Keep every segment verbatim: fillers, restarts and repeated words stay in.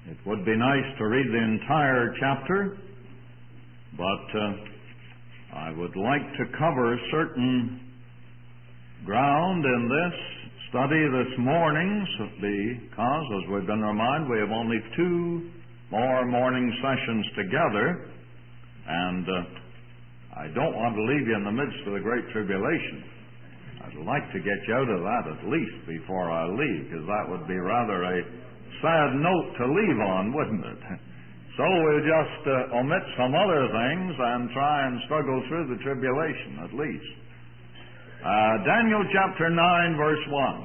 It would be nice to read the entire chapter, but uh, I would like to cover certain ground in this study this morning, because, as we've been reminded, we have only two more morning sessions together, and uh, I don't want to leave you in the midst of the Great Tribulation. I'd like to get you out of that at least before I leave, because that would be rather a sad note to leave on, wouldn't it? So we'll just uh, omit some other things and try and struggle through the tribulation at least. Uh, Daniel chapter nine, verse one.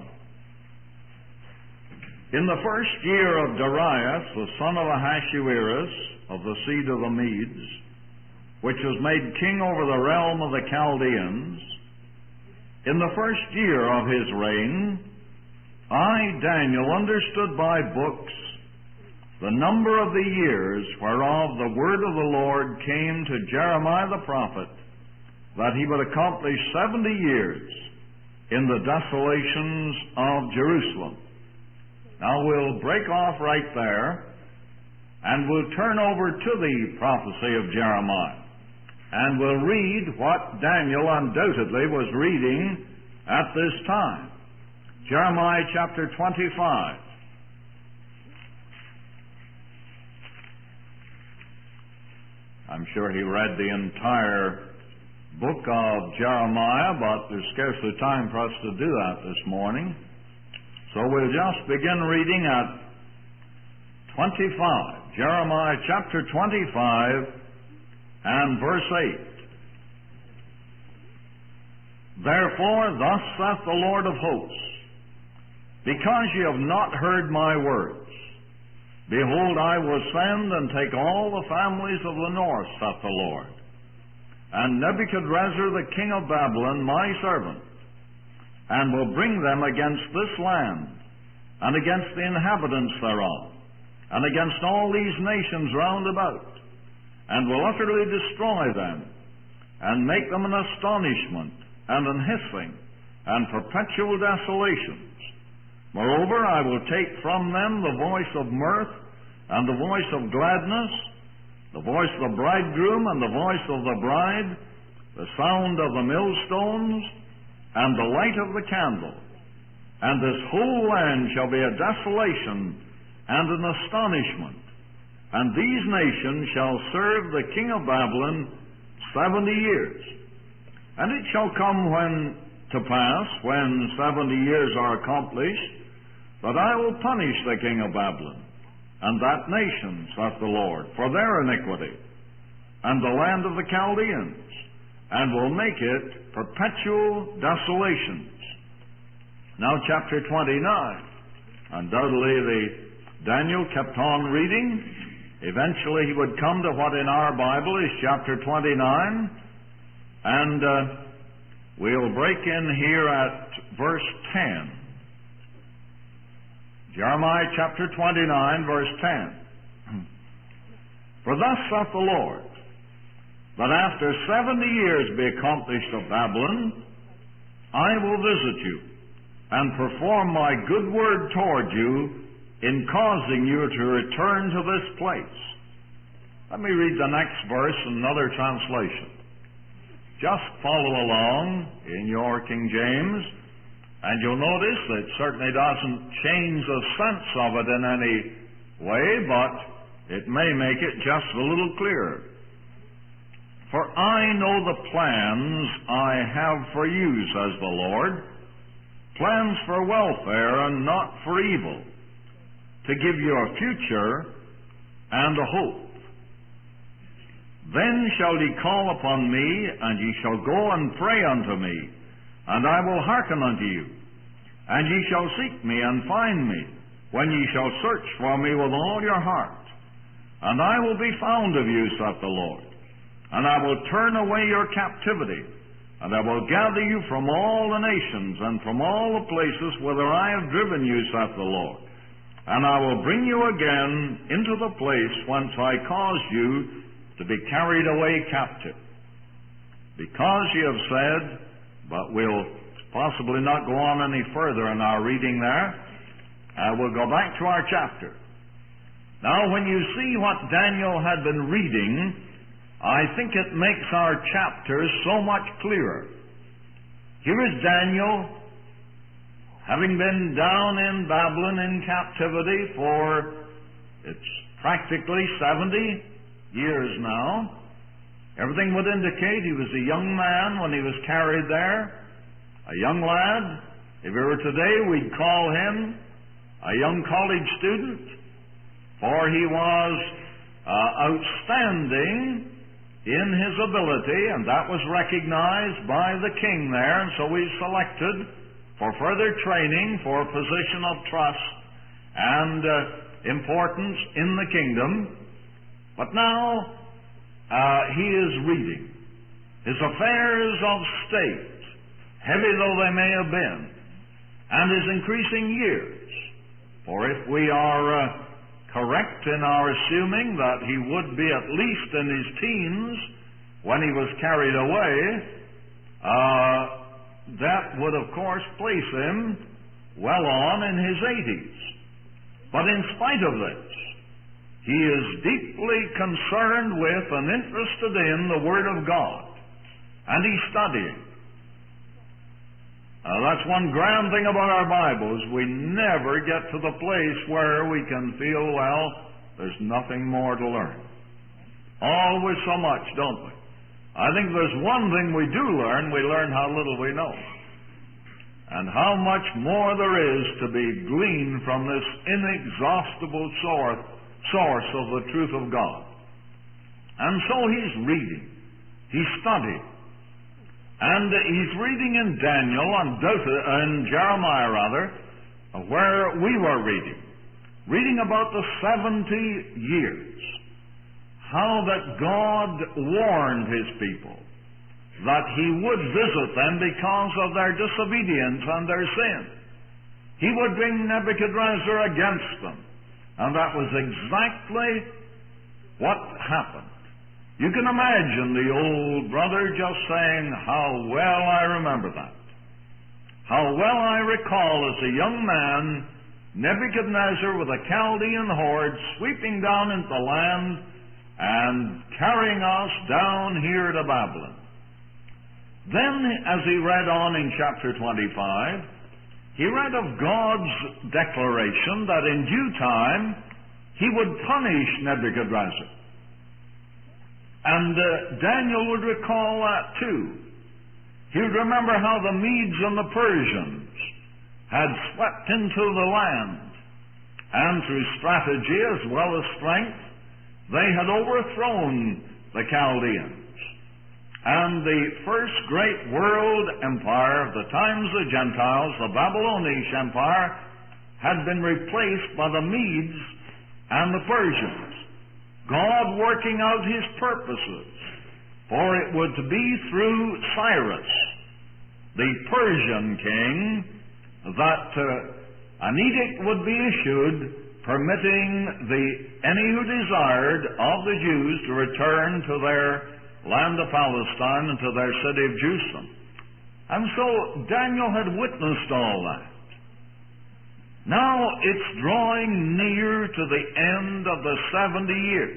In the first year of Darius, the son of Ahasuerus, of the seed of the Medes, which was made king over the realm of the Chaldeans, in the first year of his reign, I, Daniel, understood by books the number of the years whereof the word of the Lord came to Jeremiah the prophet, that he would accomplish seventy years in the desolations of Jerusalem. Now we'll break off right there, and we'll turn over to the prophecy of Jeremiah, and we'll read what Daniel undoubtedly was reading at this time. Jeremiah chapter twenty-five. I'm sure he read the entire book of Jeremiah, but there's scarcely time for us to do that this morning. So we'll just begin reading at twenty-five. Jeremiah chapter twenty-five and verse eight. Therefore, thus saith the Lord of hosts, because ye have not heard my words, behold, I will send and take all the families of the north, saith the Lord, and Nebuchadrezzar the king of Babylon, my servant, and will bring them against this land, and against the inhabitants thereof, and against all these nations round about, and will utterly destroy them, and make them an astonishment, and an hissing, and perpetual desolations. Moreover, I will take from them the voice of mirth, and the voice of gladness, the voice of the bridegroom, and the voice of the bride, the sound of the millstones, and the light of the candle. And this whole land shall be a desolation and an astonishment. And these nations shall serve the king of Babylon seventy years. And it shall come when to pass, when seventy years are accomplished, that I will punish the king of Babylon, and that nation, saith the Lord, for their iniquity, and the land of the Chaldeans, and will make it perpetual desolations. Now chapter twenty-nine. Undoubtedly the Daniel kept on reading. Eventually he would come to what in our Bible is chapter twenty-nine, and uh, we'll break in here at verse ten. Jeremiah chapter twenty-nine, verse ten. For thus saith the Lord, that after seventy years be accomplished of Babylon, I will visit you, and perform my good word toward you, in causing you to return to this place. Let me read the next verse in another translation. Just follow along in your King James, and you'll notice that it certainly doesn't change the sense of it in any way, but it may make it just a little clearer. For I know the plans I have for you, says the Lord, plans for welfare and not for evil, to give you a future and a hope. Then shall ye call upon me, and ye shall go and pray unto me, and I will hearken unto you. And ye shall seek me and find me, when ye shall search for me with all your heart. And I will be found of you, saith the Lord. And I will turn away your captivity, and I will gather you from all the nations, and from all the places whither I have driven you, saith the Lord. And I will bring you again into the place whence I caused you to be carried away captive. Because ye have said, but we'll possibly not go on any further in our reading there, uh, we'll go back to our chapter. Now, when you see what Daniel had been reading, I think it makes our chapters so much clearer. Here is Daniel, having been down in Babylon in captivity for, it's practically seventy years now. Everything would indicate he was a young man when he was carried there, a young lad. If he were today, we'd call him a young college student, for he was uh, outstanding in his ability, and that was recognized by the king there, and so he's selected for further training for a position of trust and uh, importance in the kingdom. But now uh, he is reading his affairs of state, heavy though they may have been, and his increasing years. For if we are uh, correct in our assuming that he would be at least in his teens when he was carried away, uh, that would of course place him well on in his eighties. But in spite of this, he is deeply concerned with and interested in the Word of God, and he's studying. Uh, that's one grand thing about our Bibles. We never get to the place where we can feel, well, there's nothing more to learn. Always so much, don't we? I think there's one thing we do learn. We learn how little we know, and how much more there is to be gleaned from this inexhaustible source, source of the truth of God. And so he's reading. He's studying. And he's reading in Daniel, and in Jeremiah rather, where we were reading. Reading about the seventy years. How that God warned His people that He would visit them because of their disobedience and their sin. He would bring Nebuchadnezzar against them. And that was exactly what happened. You can imagine the old brother just saying, how well I remember that. How well I recall as a young man, Nebuchadnezzar with a Chaldean horde sweeping down into the land and carrying us down here to Babylon. Then, as he read on in chapter twenty-five, he read of God's declaration that in due time He would punish Nebuchadnezzar. And uh, Daniel would recall that too. He would remember how the Medes and the Persians had swept into the land, and through strategy as well as strength, they had overthrown the Chaldeans. And the first great world empire of the times of the Gentiles, the Babylonian Empire, had been replaced by the Medes and the Persians. God working out His purposes, for it would be through Cyrus, the Persian king, that uh, an edict would be issued permitting the any who desired of the Jews to return to their land of Palestine and to their city of Jerusalem. And so Daniel had witnessed all that. Now it's drawing near to the end of the seventy years.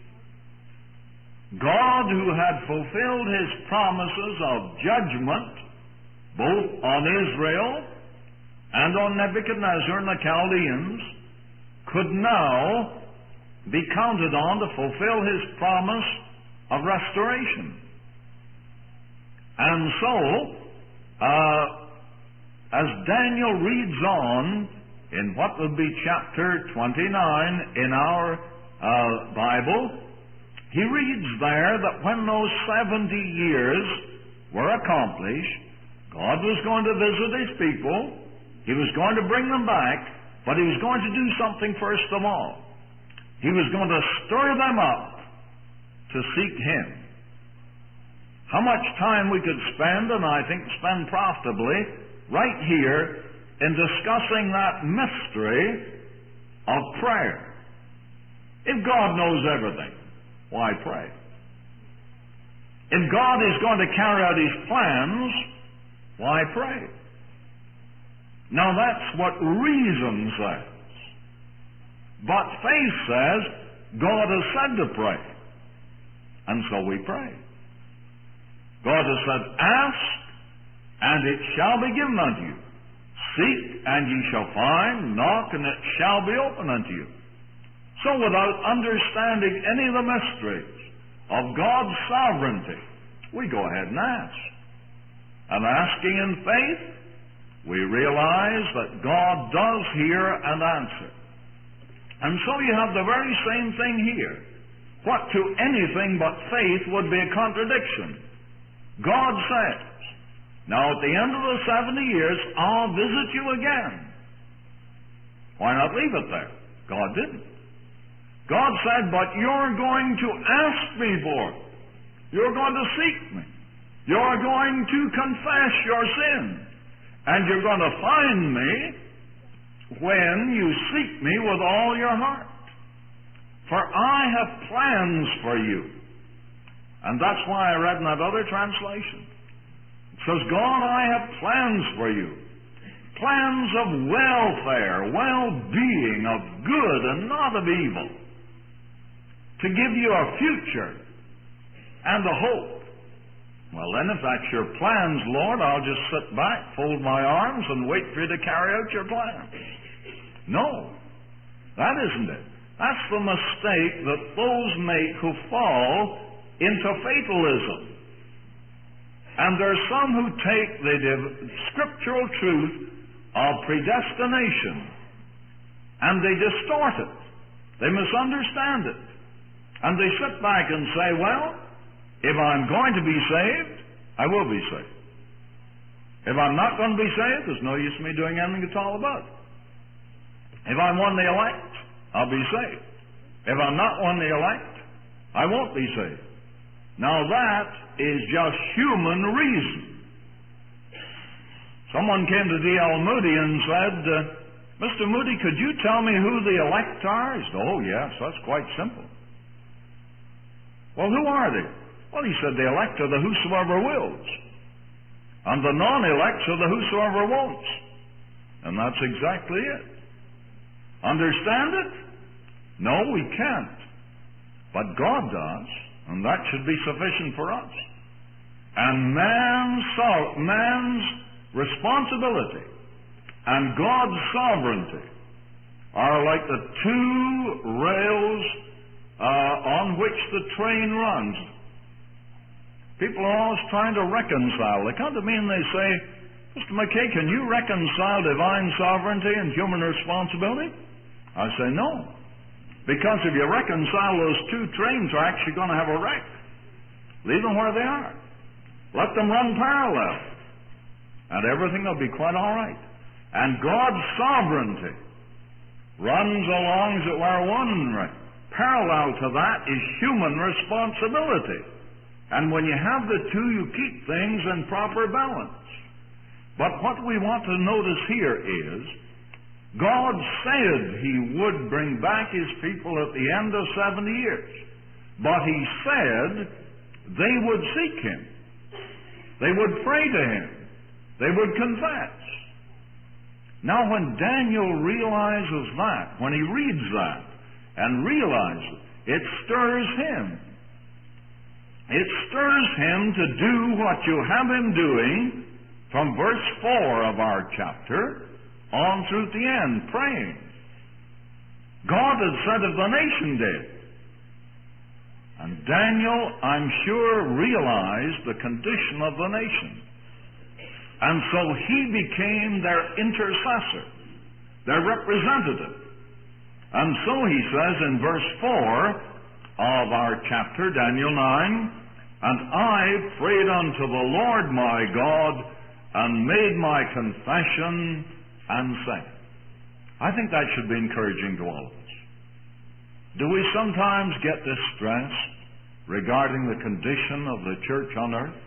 God, who had fulfilled His promises of judgment both on Israel and on Nebuchadnezzar and the Chaldeans, could now be counted on to fulfill His promise of restoration. And so, uh, as Daniel reads on in what would be chapter twenty-nine in our uh, Bible, he reads there that when those seventy years were accomplished, God was going to visit His people. He was going to bring them back, but He was going to do something first of all. He was going to stir them up to seek Him. How much time we could spend, and I think spend profitably, right here in discussing that mystery of prayer. If God knows everything, why pray? If God is going to carry out His plans, why pray? Now that's what reason says. But faith says God has said to pray. And so we pray. God has said, ask, and it shall be given unto you. Seek, and ye shall find. Knock, and it shall be opened unto you. So without understanding any of the mysteries of God's sovereignty, we go ahead and ask. And asking in faith, we realize that God does hear and answer. And so you have the very same thing here. What to anything but faith would be a contradiction. God says, now at the end of the seventy years, I'll visit you again. Why not leave it there? God didn't. God said, but you're going to ask me for it. You're going to seek me. You're going to confess your sin. And you're going to find me when you seek me with all your heart. For I have plans for you. And that's why I read in that other translation. It says, God, I have plans for you. Plans of welfare, well-being, of good and not of evil. To give you a future and a hope. Well, then, if that's your plans, Lord, I'll just sit back, fold my arms, and wait for you to carry out your plans. No, that isn't it. That's the mistake that those make who fall into fatalism. And there's some who take the scriptural truth of predestination and they distort it. They misunderstand it. And they sit back and say, well, if I'm going to be saved, I will be saved. If I'm not going to be saved, there's no use in me doing anything at all about it. If I'm one of the elect, I'll be saved. If I'm not one of the elect, I won't be saved. Now that is just human reason. Someone came to D L Moody and said, uh, Mister Moody, could you tell me who the elect are? He said, oh yes, that's quite simple. Well, who are they? Well, he said, the elect are the whosoever wills. And the non-elects are the whosoever won't. And that's exactly it. Understand it? No, we can't. But God does, and that should be sufficient for us. And man's, so- man's responsibility and God's sovereignty are like the two rails uh, on which the train runs. People are always trying to reconcile. They come to me and they say, Mister McKay, can you reconcile divine sovereignty and human responsibility? I say no. Because if you reconcile those two train tracks, you're going to have a wreck. Leave them where they are. Let them run parallel. And everything will be quite all right. And God's sovereignty runs along, as it were, one right. Parallel to that is human responsibility. And when you have the two, you keep things in proper balance. But what we want to notice here is, God said He would bring back His people at the end of seventy years. But He said they would seek Him. They would pray to Him. They would confess. Now when Daniel realizes that, when he reads that and realizes it, it stirs him. It stirs him to do what you have him doing from verse four of our chapter on through the end, praying. God had said if the nation did. And Daniel, I'm sure, realized the condition of the nation. And so he became their intercessor, their representative. And so he says in verse four of our chapter, Daniel nine, and I prayed unto the Lord my God, and made my confession, and said. I think that should be encouraging to all of us. Do we sometimes get distressed regarding the condition of the church on earth?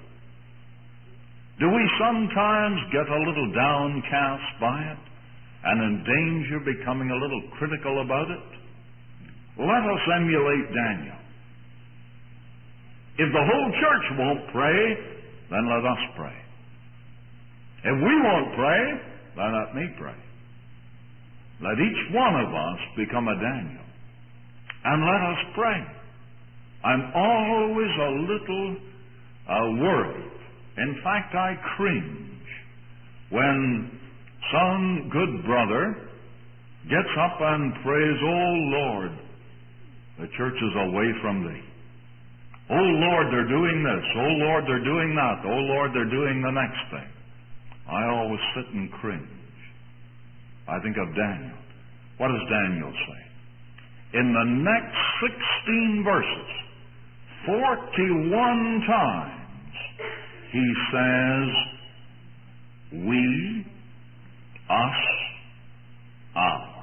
Do we sometimes get a little downcast by it and in danger becoming a little critical about it? Let us emulate Daniel. If the whole church won't pray, then let us pray. If we won't pray, then let me pray. Let each one of us become a Daniel. And let us pray. I'm always a little uh, worried. In fact, I cringe when some good brother gets up and prays, "Oh Lord, the church is away from thee. Oh Lord, they're doing this. Oh Lord, they're doing that. Oh Lord, they're doing the next thing." I always sit and cringe. I think of Daniel. What does Daniel say? In the next sixteen verses, forty-one times, he says, "we," "us," "our."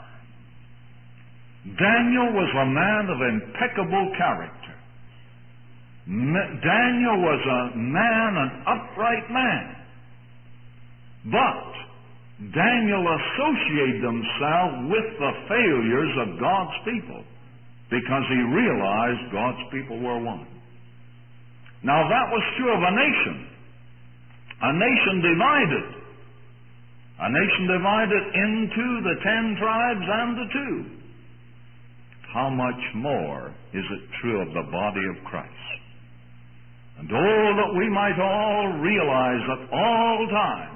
Daniel was a man of impeccable character. Daniel was a man, an upright man. But Daniel associated himself with the failures of God's people because he realized God's people were one. Now that was true of a nation. A nation divided. A nation divided into the ten tribes and the two. How much more is it true of the body of Christ? And oh, that we might all realize at all times,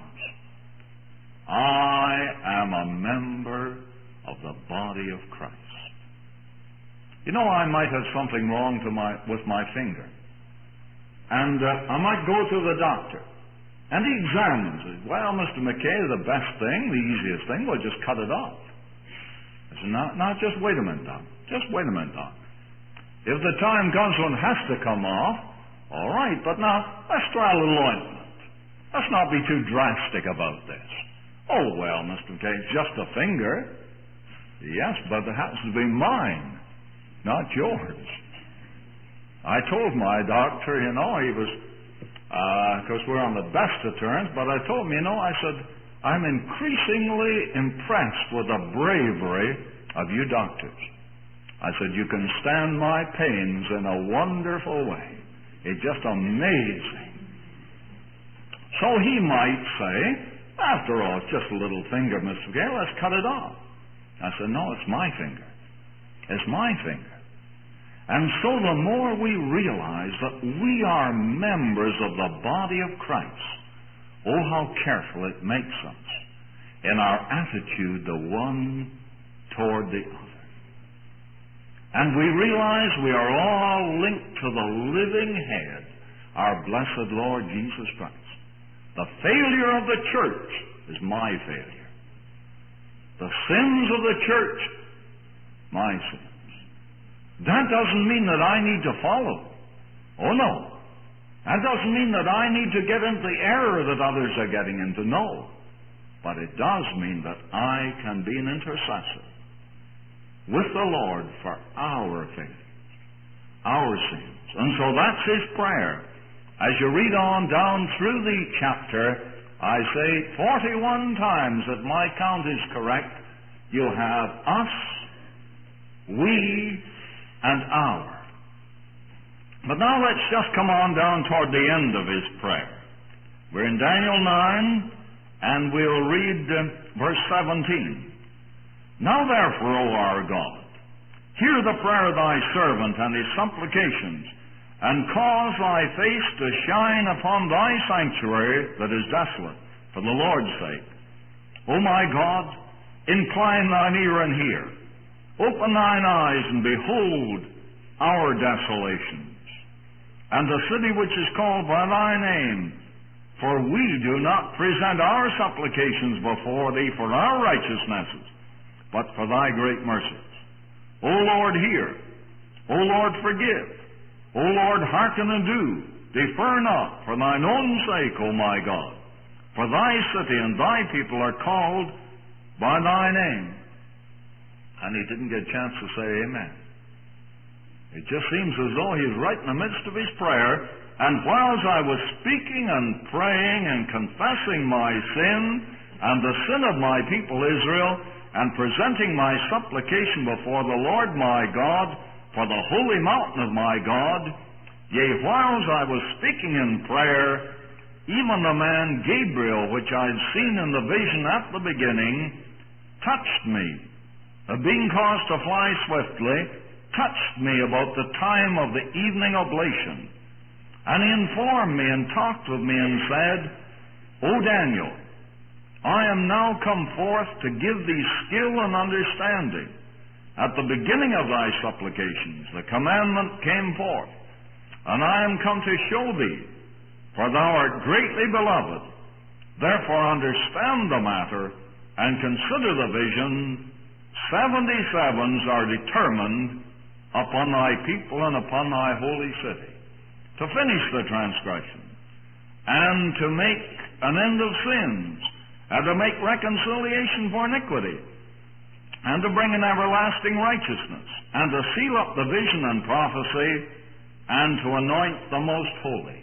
I am a member of the body of Christ. You know, I might have something wrong to my, with my finger. And uh, I might go to the doctor. And he examines it. "Well, Mister McKay, the best thing, the easiest thing, well, just cut it off." I said, "Now, now just wait a minute, Doc. Just wait a minute, Doc. If the time comes when it has to come off, all right, but now let's try a little ointment. Let's not be too drastic about this." "Oh, well, Mister McKay, it's just a finger." "Yes, but it happens to be mine, not yours." I told my doctor, you know, he was, uh, of course, we're on the best of terms, but I told him, you know, I said, "I'm increasingly impressed with the bravery of you doctors." I said, "You can stand my pains in a wonderful way. It's just amazing." So he might say, "After all, it's just a little finger, Mister McKay, let's cut it off." I said, "No, it's my finger. It's my finger." And so the more we realize that we are members of the body of Christ, oh, how careful it makes us in our attitude the one toward the other. And we realize we are all linked to the living head, our blessed Lord Jesus Christ. The failure of the church is my failure. The sins of the church, my sins. That doesn't mean that I need to follow. Oh, no. That doesn't mean that I need to get into the error that others are getting into. No. But it does mean that I can be an intercessor with the Lord for our failures, our sins. And so that's his prayer. As you read on down through the chapter, I say forty-one times, if my count is correct, you'll have us, we, and our. But now let's just come on down toward the end of his prayer. We're in Daniel nine, and we'll read uh, verse seventeen. "Now therefore, O our God, hear the prayer of thy servant and his supplications, and cause thy face to shine upon thy sanctuary that is desolate, for the Lord's sake. O my God, incline thine ear and hear. Open thine eyes and behold our desolations, and the city which is called by thy name. For we do not present our supplications before thee for our righteousnesses, but for thy great mercies. O Lord, hear. O Lord, forgive. O Lord, hearken and do. Defer not for thine own sake, O my God. For thy city and thy people are called by thy name." And he didn't get a chance to say amen. It just seems as though he's right in the midst of his prayer, and whilst I was speaking and praying and confessing my sin and the sin of my people Israel, and presenting my supplication before the Lord my God for the holy mountain of my God, yea, whilst I was speaking in prayer, even the man Gabriel, which I had seen in the vision at the beginning, touched me uh, being caused to fly swiftly, touched me about the time of the evening oblation. And he informed me and talked with me and said, O Daniel, I am now come forth to give thee skill and understanding. At the beginning of thy supplications the commandment came forth, and I am come to show thee, for thou art greatly beloved. Therefore understand the matter, and consider the vision. Seventy sevens are determined upon thy people and upon thy holy city, to finish the transgression, and to make an end of sins, and to make reconciliation for iniquity, and to bring an everlasting righteousness, and to seal up the vision and prophecy, and to anoint the most holy.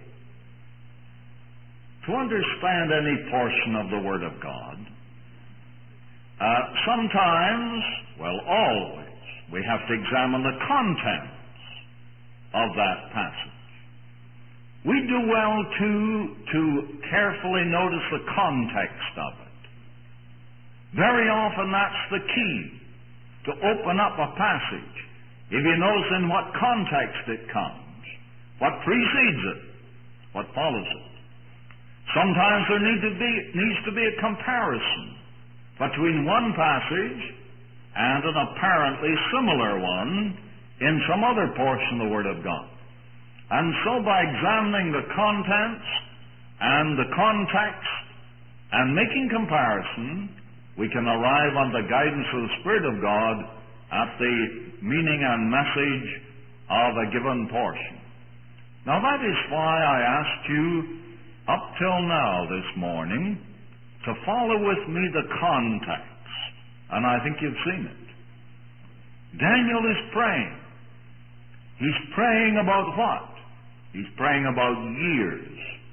To understand any portion of the Word of God, uh, sometimes, well, always, we have to examine the contents of that passage. We do well to, to carefully notice the context of it. Very often that's the key to open up a passage. If you notice in what context it comes, what precedes it, what follows it. Sometimes there need to be, needs to be a comparison between one passage and an apparently similar one in some other portion of the Word of God. And so by examining the contents and the context and making comparison, we can arrive on the guidance of the Spirit of God at the meaning and message of a given portion. Now that is why I asked you up till now this morning to follow with me the context, and I think you've seen it. Daniel is praying. He's praying about what? He's praying about years.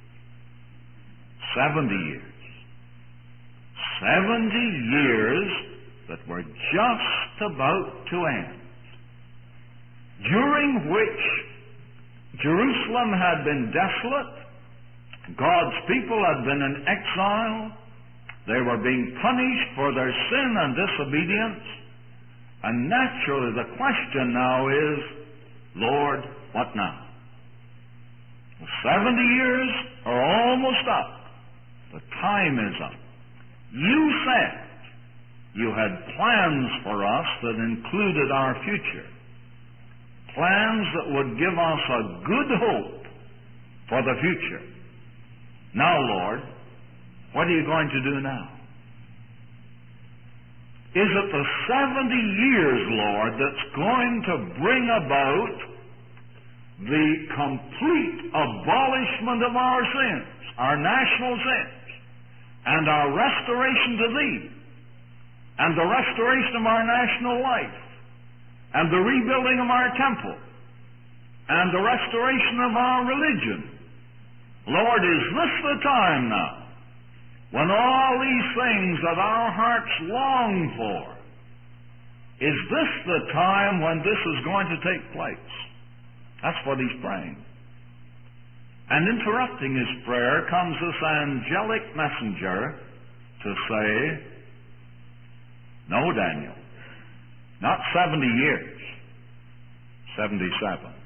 Seventy years. Seventy years that were just about to end, during which Jerusalem had been desolate, God's people had been in exile, they were being punished for their sin and disobedience, and naturally the question now is, Lord, what now? The seventy years are almost up. The time is up. You said you had plans for us that included our future. Plans that would give us a good hope for the future. Now, Lord, what are you going to do now? Is it the seventy years, Lord, that's going to bring about the complete abolishment of our sins, our national sins, and our restoration to Thee, and the restoration of our national life, and the rebuilding of our temple, and the restoration of our religion? Lord, is this the time now when all these things that our hearts long for, is this the time when this is going to take place? That's what he's praying. And interrupting his prayer comes this angelic messenger to say, no, Daniel, not seventy years, seventy-seven.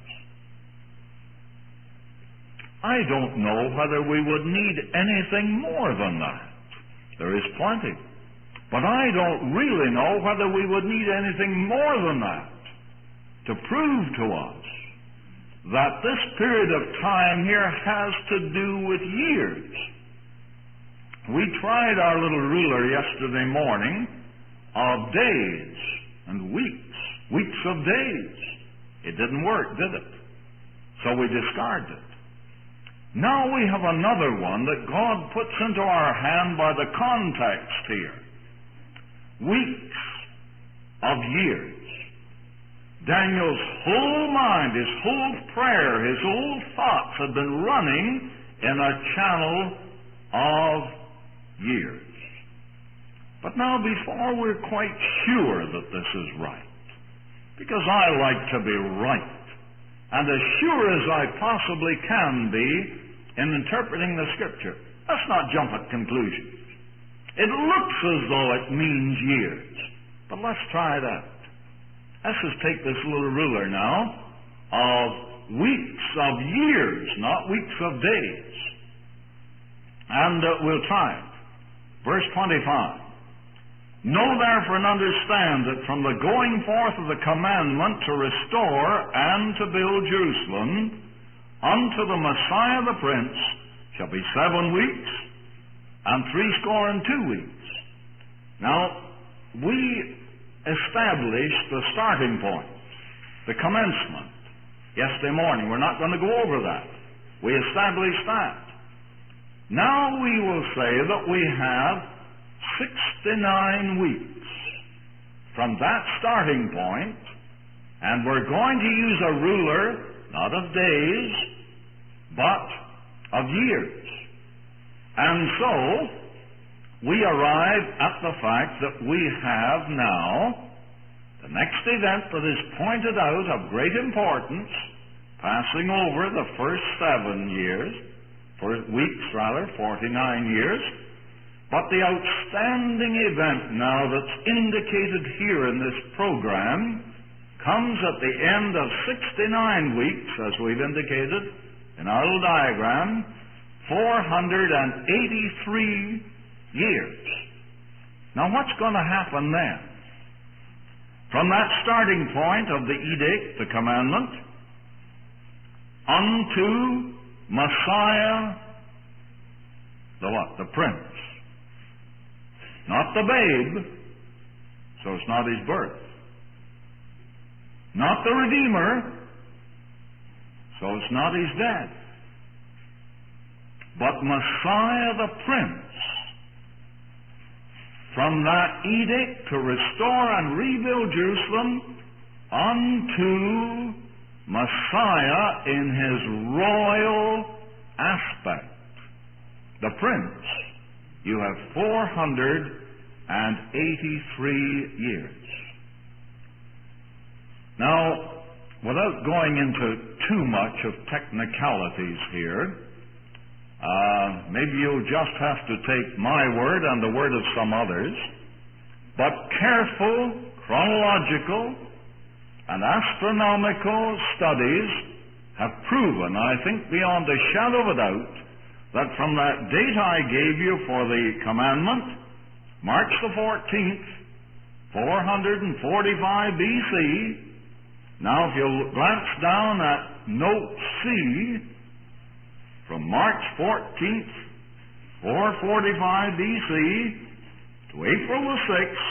I don't know whether we would need anything more than that. There is plenty. But I don't really know whether we would need anything more than that to prove to us that this period of time here has to do with years. We tried our little ruler yesterday morning of days and weeks, weeks of days. It didn't work, did it? So we discarded it. Now we have another one that God puts into our hand by the context here. Weeks of years. Daniel's whole mind, his whole prayer, his whole thoughts had been running in a channel of years. But now before we're quite sure that this is right, because I like to be right, and as sure as I possibly can be in interpreting the Scripture, let's not jump at conclusions. It looks as though it means years. But let's try that. Let's just take this little ruler now of weeks of years, not weeks of days. And uh, we'll try it. Verse twenty-five. Know therefore and understand that from the going forth of the commandment to restore and to build Jerusalem unto the Messiah the Prince shall be seven weeks and threescore and two weeks. Now, we established the starting point, the commencement, yesterday morning. We're not going to go over that. We established that. Now we will say that we have sixty-nine weeks from that starting point, and we're going to use a ruler, not of days, but of years. And so, we arrive at the fact that we have now the next event that is pointed out of great importance, passing over the first seven years, for weeks rather, forty-nine years. But the outstanding event now that's indicated here in this program comes at the end of sixty-nine weeks, as we've indicated in our little diagram, four hundred eighty-three years. Now what's going to happen then? From that starting point of the edict, the commandment, unto Messiah, the what? The Prince. Not the babe, so it's not his birth. Not the Redeemer, so it's not his death. But Messiah the Prince. From that edict to restore and rebuild Jerusalem unto Messiah in his royal aspect. The Prince. You have four hundred eighty-three years. Now, without going into too much of technicalities here, uh, maybe you'll just have to take my word and the word of some others, but careful, chronological, and astronomical studies have proven, I think beyond a shadow of a doubt, that from that date I gave you for the commandment, March the fourteenth, four hundred forty-five B C, now if you glance down at note C, from March fourteenth, four forty-five B C, to April the sixth,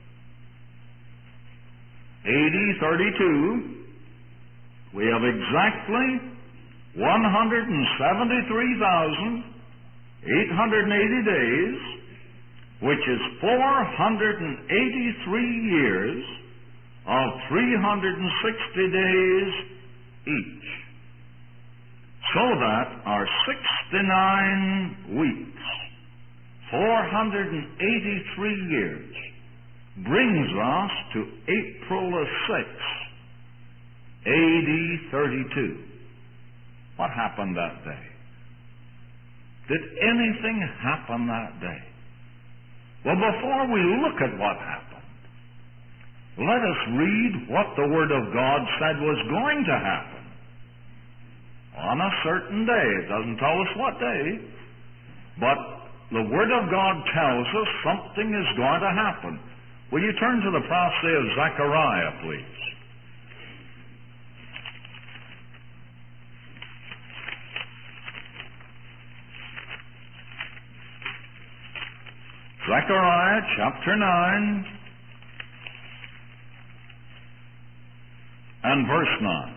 A D thirty-two, we have exactly one hundred seventy-three thousand eight hundred eighty days, which is four hundred eighty-three years of three hundred sixty days each. So that our sixty-nine weeks, four hundred eighty-three years, brings us to April the sixth, A D thirty-two. What happened that day? Did anything happen that day? Well, before we look at what happened, let us read what the Word of God said was going to happen. On a certain day. It doesn't tell us what day, but the Word of God tells us something is going to happen. Will you turn to the prophecy of Zechariah, please? Zechariah chapter nine and verse nine.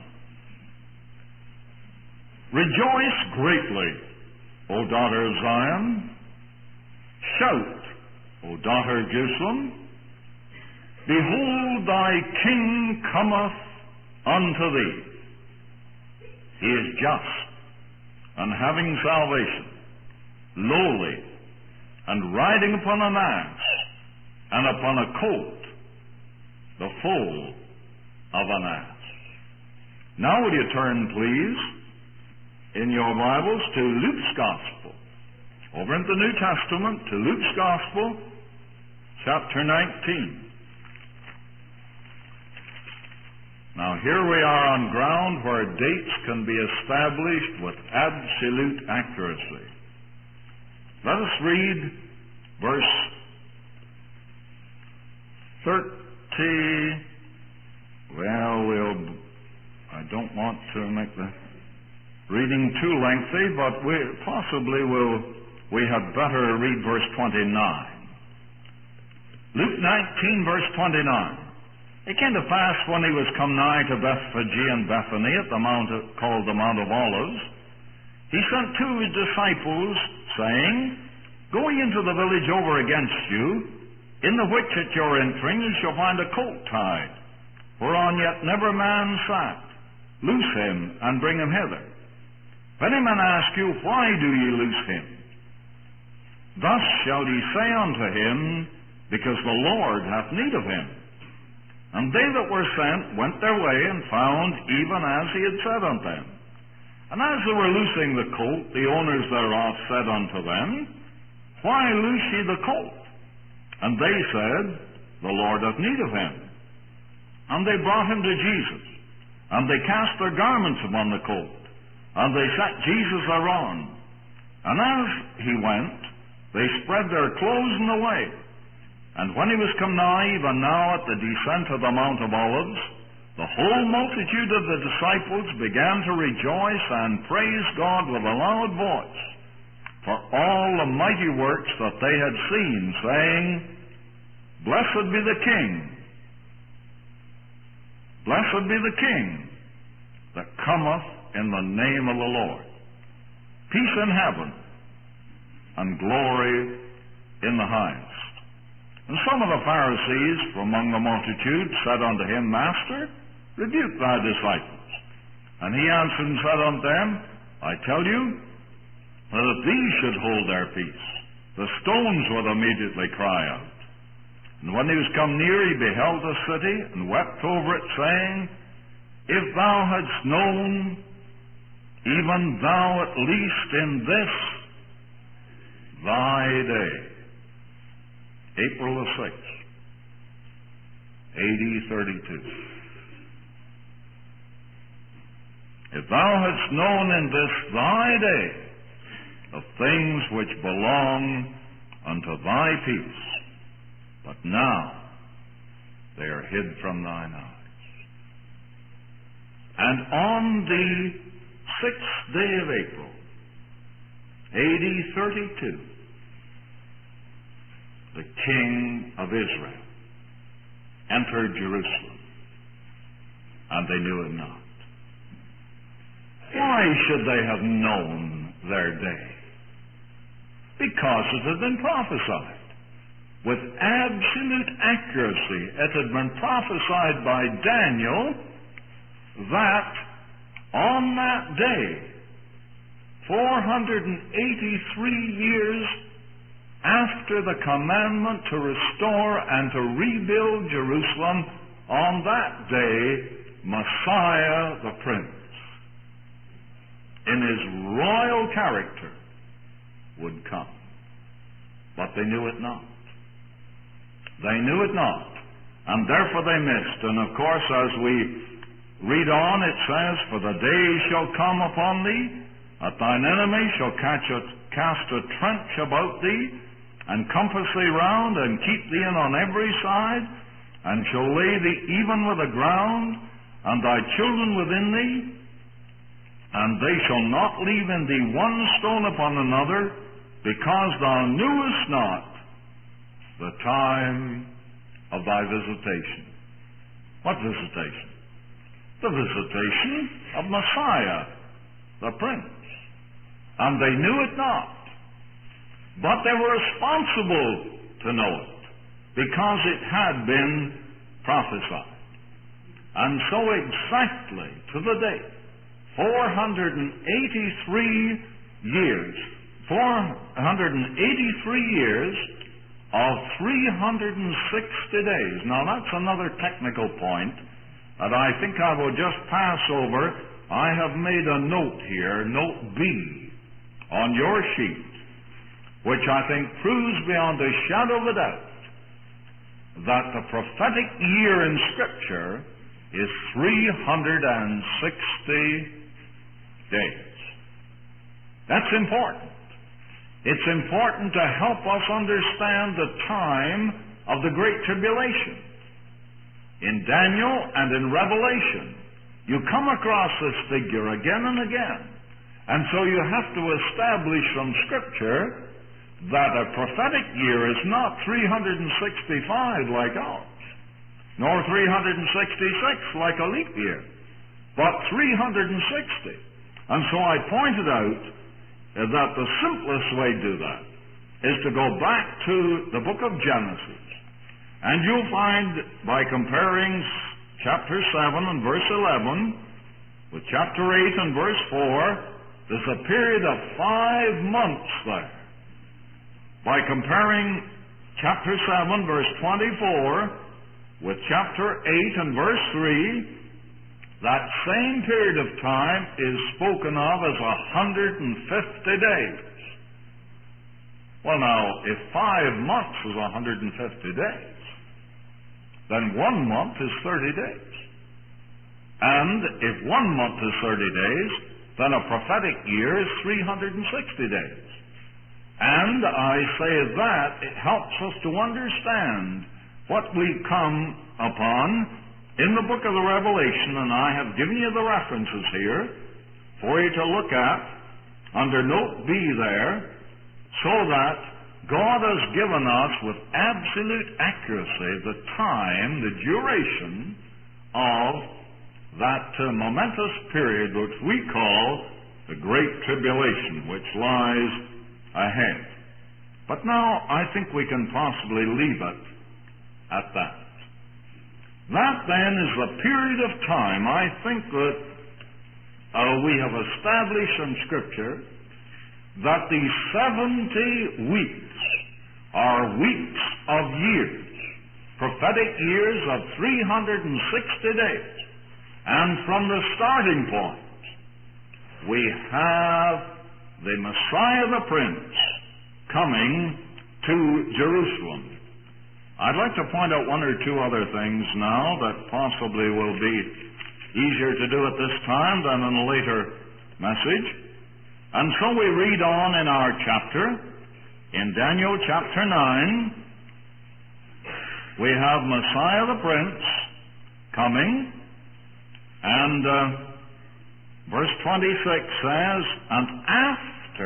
Rejoice greatly, O daughter of Zion. Shout, O daughter of Jerusalem. Behold, thy King cometh unto thee. He is just, and having salvation, lowly, and riding upon an ass, and upon a colt, the foal of an ass. Now will you turn, please, in your Bibles to Luke's Gospel. Over in the New Testament to Luke's Gospel, chapter nineteen. Now here we are on ground where dates can be established with absolute accuracy. Let us read verse thirty. Well, we'll, I don't want to make the reading too lengthy, but we possibly will, we had better read verse twenty-nine. Luke nineteen, verse twenty-nine. It came to pass when he was come nigh to Bethphage and Bethany at the mount of, called the Mount of Olives, he sent two of his disciples, saying, Go ye into the village over against you, in the which at your entering ye shall find a colt tied, whereon yet never man sat. Loose him, and bring him hither. If any man ask you, Why do ye loose him? Thus shall ye say unto him, Because the Lord hath need of him. And they that were sent went their way, and found even as he had said unto them. And as they were loosing the colt, the owners thereof said unto them, Why loose ye the colt? And they said, The Lord hath need of him. And they brought him to Jesus. And they cast their garments upon the colt. And they set Jesus thereon. And as he went, they spread their clothes in the way. And when he was come nigh, even now at the descent of the Mount of Olives, the whole multitude of the disciples began to rejoice and praise God with a loud voice for all the mighty works that they had seen, saying, Blessed be the King, blessed be the King that cometh in the name of the Lord. Peace in heaven and glory in the highest. And some of the Pharisees from among the multitude said unto him, Master, rebuke thy disciples. And he answered and said unto them, I tell you, that if these should hold their peace, the stones would immediately cry out. And when he was come near, he beheld the city, and wept over it, saying, If thou hadst known, even thou at least in this thy day, April the sixth, A D thirty-two. If thou hadst known in this thy day the things which belong unto thy peace, but now they are hid from thine eyes. And on the sixth day of April, A D thirty-two, the King of Israel entered Jerusalem, and they knew him not. Why should they have known their day? Because it had been prophesied. With absolute accuracy, it had been prophesied by Daniel that on that day, four hundred eighty-three years after the commandment to restore and to rebuild Jerusalem, on that day, Messiah the Prince, in his royal character, would come. But they knew it not. They knew it not. And therefore they missed. And of course, as we read on, it says, For the day shall come upon thee, that thine enemy shall catch a, cast a trench about thee, and compass thee round, and keep thee in on every side, and shall lay thee even with the ground, and thy children within thee, and they shall not leave in thee one stone upon another, because thou knewest not the time of thy visitation. What visitation? The visitation of Messiah, the Prince. And they knew it not. But they were responsible to know it, because it had been prophesied. And so exactly to the date, four hundred eighty-three years, four hundred eighty-three years of three hundred sixty days. Now that's another technical point that I think I will just pass over. I have made a note here, note B, on your sheet, which I think proves beyond a shadow of a doubt that the prophetic year in Scripture is three hundred sixty days. That's important. It's important to help us understand the time of the Great Tribulation. In Daniel and in Revelation, you come across this figure again and again. And so you have to establish from Scripture that a prophetic year is not three hundred sixty-five like ours, nor three hundred sixty-six like a leap year, but three hundred sixty. And so I pointed out that the simplest way to do that is to go back to the book of Genesis. And you'll find, by comparing chapter seven and verse eleven with chapter eight and verse four, there's a period of five months there. By comparing chapter seven, verse twenty-four, with chapter eight and verse three, that same period of time is spoken of as one hundred fifty days. Well, now, if five months is one hundred fifty days, then one month is thirty days. And if one month is thirty days, then a prophetic year is three hundred sixty days. And I say that it helps us to understand what we come upon in the book of the Revelation, and I have given you the references here for you to look at under note B there, so that God has given us with absolute accuracy the time, the duration of that uh, momentous period which we call the Great Tribulation, which lies ahead. But now I think we can possibly leave it at that. That then is the period of time. I think that uh, we have established in Scripture that the seventy weeks are weeks of years, prophetic years of three hundred sixty days. And from the starting point, we have the Messiah the Prince coming to Jerusalem. I'd like to point out one or two other things now that possibly will be easier to do at this time than in a later message. And so we read on in our chapter, in Daniel chapter nine, we have Messiah the Prince coming, and uh, verse twenty-six says, "And after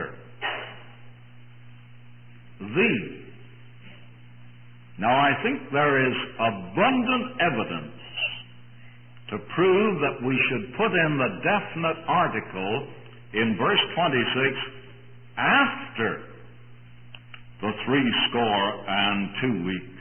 thee." Now I think there is abundant evidence to prove that we should put in the definite article in verse twenty-six, after the three score and two weeks.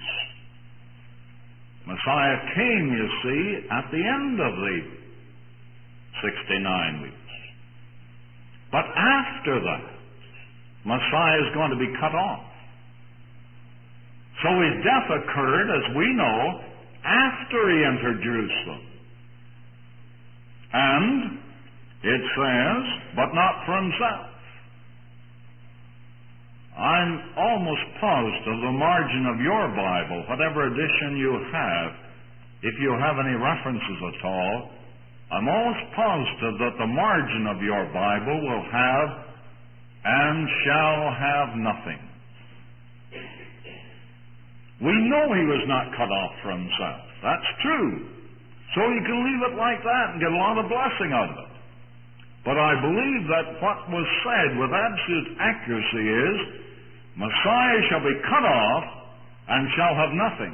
Messiah came, you see, at the end of the sixty-nine weeks. But after that, Messiah is going to be cut off. So his death occurred, as we know, after he entered Jerusalem. And it says, but not for himself. I'm almost positive the margin of your Bible, whatever edition you have, if you have any references at all, I'm almost positive that the margin of your Bible will have, and shall have nothing. We know he was not cut off for himself. That's true. So you can leave it like that and get a lot of blessing out of it. But I believe that what was said with absolute accuracy is, Messiah shall be cut off and shall have nothing.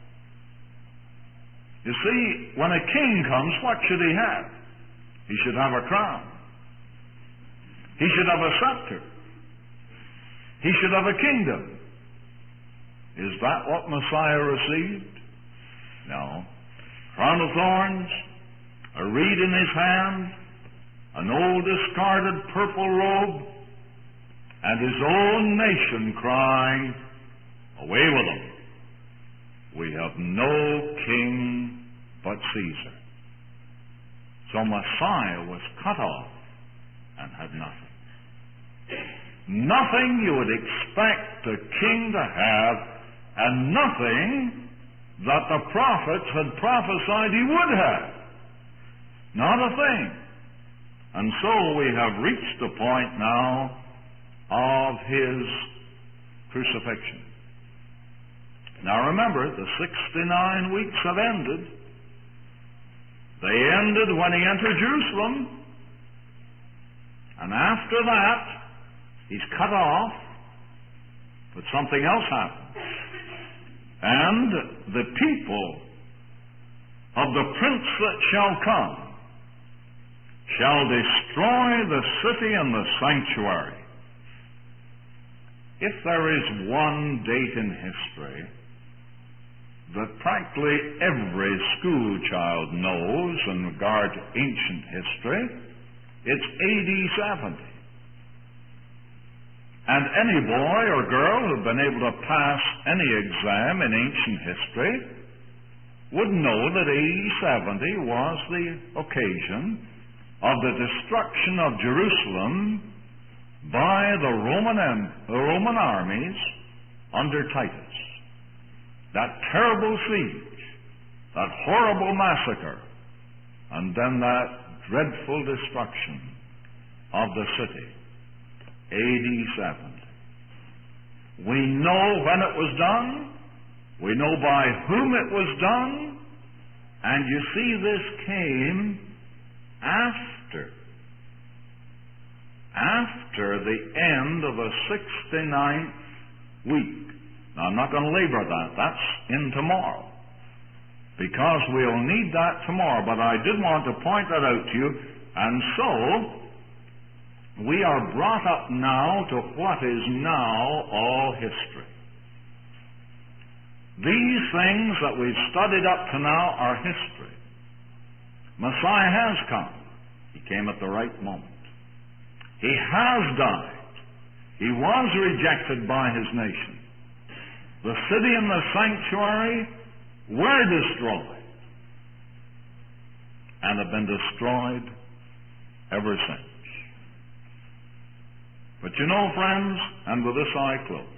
You see, when a king comes, what should he have? He should have a crown. He should have a scepter. He should have a kingdom. Is that what Messiah received? No. Crown of thorns, a reed in his hand, an old discarded purple robe, and his own nation crying, away with him. We have no king but Caesar. So Messiah was cut off and had nothing. Nothing you would expect a king to have, and nothing that the prophets had prophesied he would have. Not a thing. And so we have reached the point now of his crucifixion. Now remember, the sixty-nine weeks have ended. They ended when he entered Jerusalem. And after that, he's cut off, but something else happened. And the people of the prince that shall come shall destroy the city and the sanctuary. If there is one date in history that practically every school child knows in regard to ancient history, it's A D seventy. And any boy or girl who'd been able to pass any exam in ancient history would know that A D seventy was the occasion of the destruction of Jerusalem by the Roman, the Roman armies under Titus. That terrible siege, that horrible massacre, and then that dreadful destruction of the city, A D seventy. We know when it was done, we know by whom it was done, and you see this came after, after the end of the sixty-ninth week. Now, I'm not going to labor that. That's in tomorrow, because we'll need that tomorrow. But I did want to point that out to you. And so, we are brought up now to what is now all history. These things that we've studied up to now are history. Messiah has come. He came at the right moment. He has died. He was rejected by his nation. The city and the sanctuary were destroyed and have been destroyed ever since. But you know, friends, and with this I close,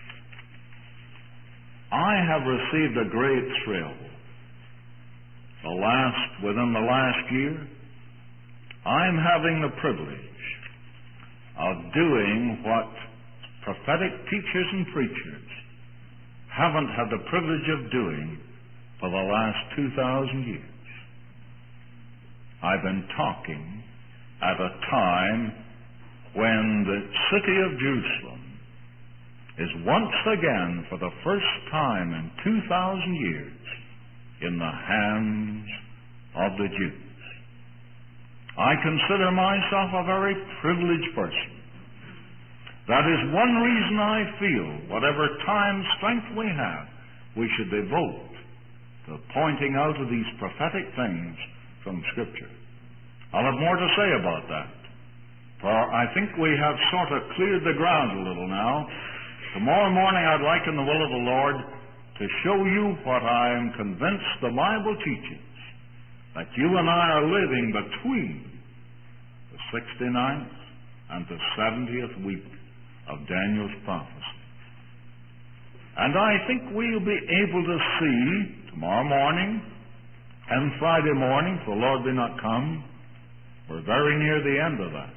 I have received a great thrill. The last, within the last year, I'm having the privilege of doing what prophetic teachers and preachers haven't had the privilege of doing for the last two thousand years. I've been talking at a time when the city of Jerusalem is once again, for the first time in two thousand years, in the hands of the Jews. I consider myself a very privileged person. That is one reason I feel whatever time, strength we have, we should devote to pointing out of these prophetic things from Scripture. I'll have more to say about that, for I think we have sort of cleared the ground a little now. Tomorrow morning I'd like, in the will of the Lord, to show you what I am convinced the Bible teaches, that you and I are living between the sixty-ninth and the seventieth week of Daniel's prophecy. And I think we'll be able to see tomorrow morning and Friday morning, if the Lord be not come, we're very near the end of that.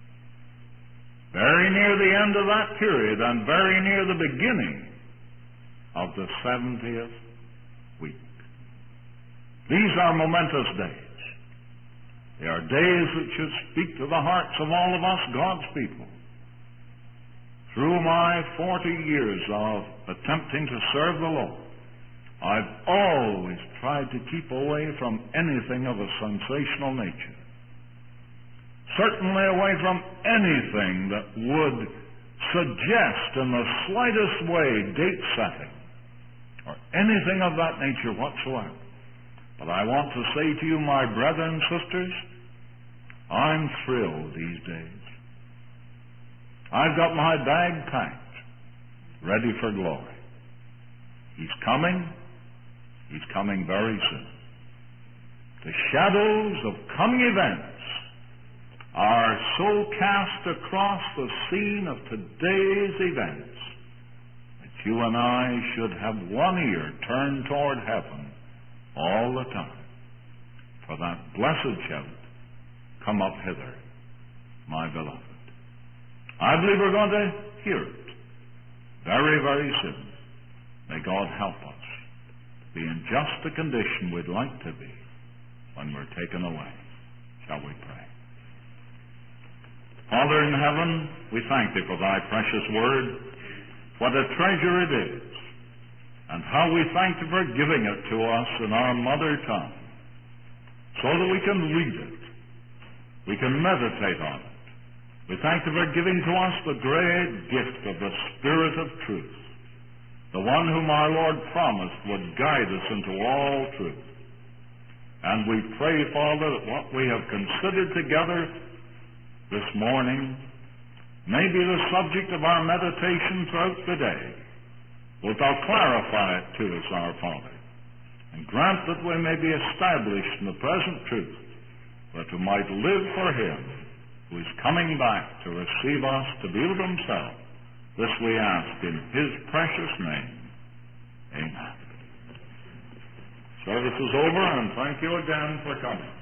Very near the end of that period, and very near the beginning of the seventieth week. These are momentous days. They are days that should speak to the hearts of all of us, God's people. Through my forty years of attempting to serve the Lord, I've always tried to keep away from anything of a sensational nature. Certainly away from anything that would suggest in the slightest way date setting or anything of that nature whatsoever. But I want to say to you, my brethren and sisters, I'm thrilled these days. I've got my bag packed, ready for glory. He's coming. He's coming very soon. The shadows of coming events are so cast across the scene of today's events that you and I should have one ear turned toward heaven all the time. for that blessed shout, "Come up hither, my beloved." I believe we're going to hear it very, very soon. May God help us to be in just the condition we'd like to be when we're taken away. Shall we pray? Father in heaven, we thank Thee for Thy precious word. What a treasure it is, and how we thank Thee for giving it to us in our mother tongue, so that we can read it, we can meditate on it. We thank Thee for giving to us the great gift of the Spirit of truth, the one whom our Lord promised would guide us into all truth. And we pray, Father, that what we have considered together this morning may be the subject of our meditation throughout the day. Wilt Thou clarify it to us, our Father, and grant that we may be established in the present truth, that we might live for Him who is coming back to receive us to be with Himself. This we ask in His precious name. Amen. Service is over, and thank you again for coming.